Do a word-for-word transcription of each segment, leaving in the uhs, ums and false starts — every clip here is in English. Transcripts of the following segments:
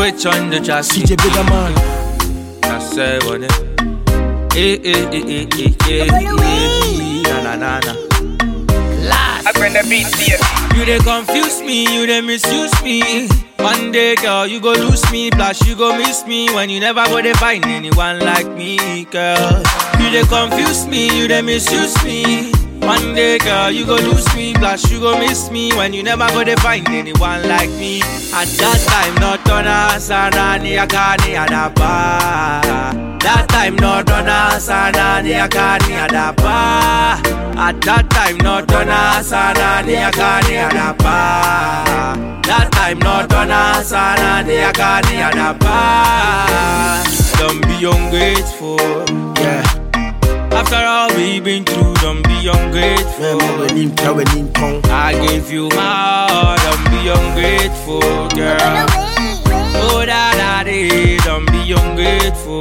Switch on the track. C J Bigger Man. I say what it. Eh eh eh eh eh eh. Na na na na. I bring the beat to you. You they confuse me, you they misuse me. One day, girl, you go lose me. Plus, you go miss me when you never go to find anyone like me, girl. You they confuse me, you they misuse me. One day, girl, you go lose me. Plus, you go miss me when you never go to find anyone like me. At that time, not on us, and I can't adapa. That time, not on us, and I can't adapa. At that time, not on us, and I can't adapa. That time, not on us, and I can't adapa. Don't be ungrateful, yeah. After all we've been through, don't be ungrateful. I gave you my heart, don't be ungrateful, girl. Oh, da da da, don't be ungrateful.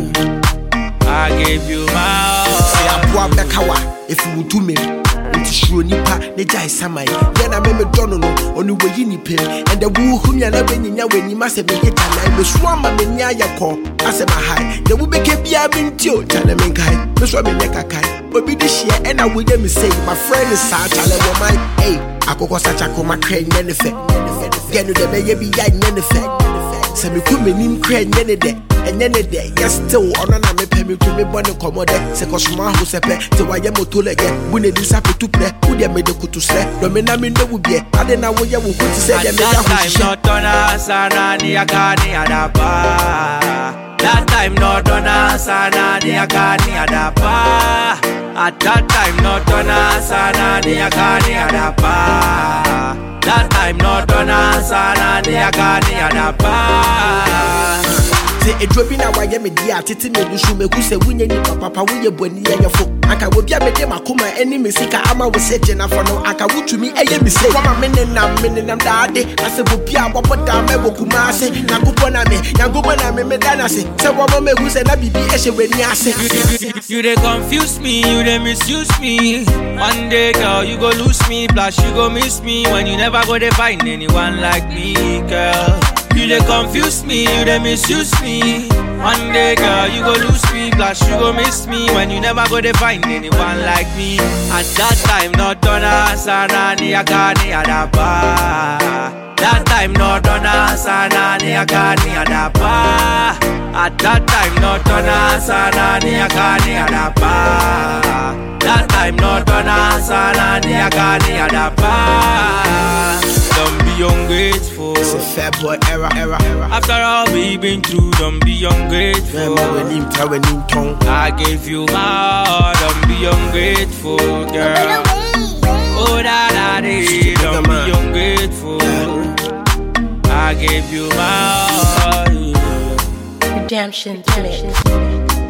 I gave you my heart. Say I'm poor bekawa, if you do me. Sure nipa ne jai samai yana me me dono no onu we ni pem and the wu hu nya na benya we ni ma se be hita na me so ama me nya yakọ ase ma hai the wu be ke bia bi ntio tana me kai me so me nya kakai obi di share and I we me say my friend is sa tale wo mai hey akoko sa chako ma kra nya ne fe genu de be ye bi ya nya ne fe se me ku me nim kra nya ne de enye ne de yes still ono na me pe me to me bone komode se kosoma ho sepe te wa ye motolege bu ne di sapetu pre wo de me de kutu sre do me na me ndo wu bie ade na wo ye wo kutu se de me ya ho shi not on us and I can't adapa. That time not on us and I can't adapa. At that time not on us and I can't adapa. That time not on us and I can't adapa. A dropping na why me dia tete me busu me ku se wunye ni papa wo ye boni ye yefo aka wo bia me de makoma eni me sika ama wo se jena fo no aka wutumi eye me se wa me ne nam me ne nam daade ase bo bia bo da me bo kuma ase na gopo na me na gopo na me me dana se se wo mo me hu se na bibi e she weni ase. You they confuse me, you they misuse me. One day, girl, you go lose me. Plus, you go miss me when you never go to find anyone like me, girl. You they confuse me, you they misuse me. One day, girl, you go lose me. Plus, you go miss me when you never go to find anyone like me. At that time, not on us, and I can't adapa. That time, not on us, and I can't adapa. At that time, not on us, and I can't adapa. That time, not on us, and I can't adapa. Don't be ungrateful. It's a fair boy era, era, era. After all we've been through, don't be ungrateful. I gave you my heart, don't be ungrateful, girl. Oh, da da da, don't be ungrateful. I gave you my heart. Redemption.